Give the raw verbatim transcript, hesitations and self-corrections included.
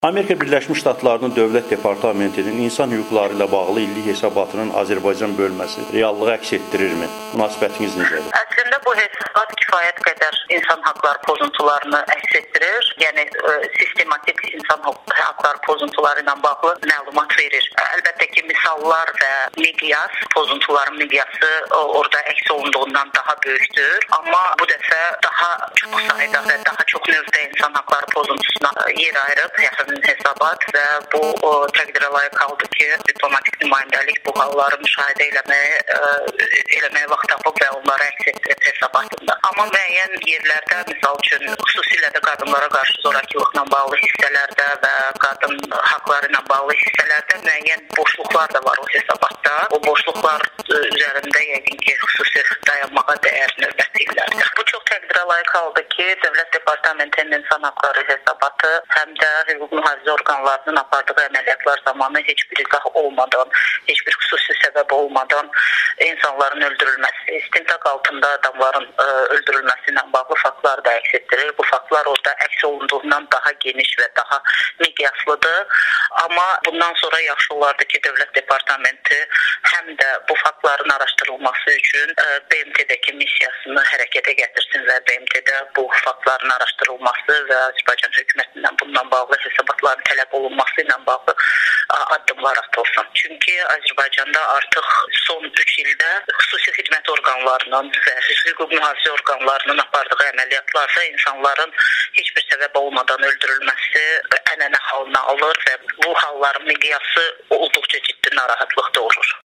Amerika Birləşmiş Ştatlarının Dövlət Departamentinin insan hüquqları ilə bağlı illik hesabatının Azərbaycan bölməsi reallığı əks etdirirmi? Münasibətiniz necədir? Əslində bu hesabat kifayət qədər insan haqları pozuntularını əks etdirir. Yəni sistematik insan haqları pozuntuları ilə bağlı məlumat verir. Əlbəttə ki, misallar və miqyas, pozuntuların miqyası orada əks olunduğundan daha böyükdür. Amma bu dəfə daha çox sayda və daha çox növdə insan haqları pozuntusuna yer ayırıb yaxın hesabat və bu o, təqdirə layiq qaldı ki, diplomatik nümayəndəlik bu halları müşahidə eləməyə, ə, eləməyə vaxt tapıb və onları əks etdirib hesabatında. Amma müəyyən yerlərdə, misal üçün, xüsusilə də qadınlara qarşı zorakılıqla bağlı hissələrdə və qadın haqları ilə bağlı hissələrdə müəyyən boşluqlar da var o hesabatda. O boşluqlar üzərində yəqin ki, xüsusi dayanmağa dəyər növbəti illərdə. Bu çox təqdirə layiq qaldı ki, Dövlət Departamentinin insan haqları hesabatı həm də hüquq mühafizə orqanlarının apardığı əməliyyatlar zamanı heç bir izah olmadan, heç bir xüsusi səbəb olmadan insanların öldürülməsi, istintaq altında adamların ə, öldürülməsi ilə bağlı faktlar da əks etdirir. Bu faktlar orada əks olunduğundan daha geniş və daha miqyaslıdır. Amma bundan sonra yaxşı olardı ki, Dövlət Departamenti həm də bu faktların araşdırılması üçün ə, B M T-dəki missiyasını hərəkətə gətirsin və B M T-də bu faktların araşdırılması və Azərbaycan hökumətindən bundan bağlı hesabatların tələb olunması ilə bağlı addımlar atılsın. Çünki Azərbaycanda artıq son üç ildə xüsusi xidmət orqanlarının və hüquq mühafizə orqanlarının apardığı əməliyyatlarda insanların heç bir səbəb olmadan öldürülməsi ənənə halına alır və bu halların miqyası olduqca ciddi narahatlıq doğurur.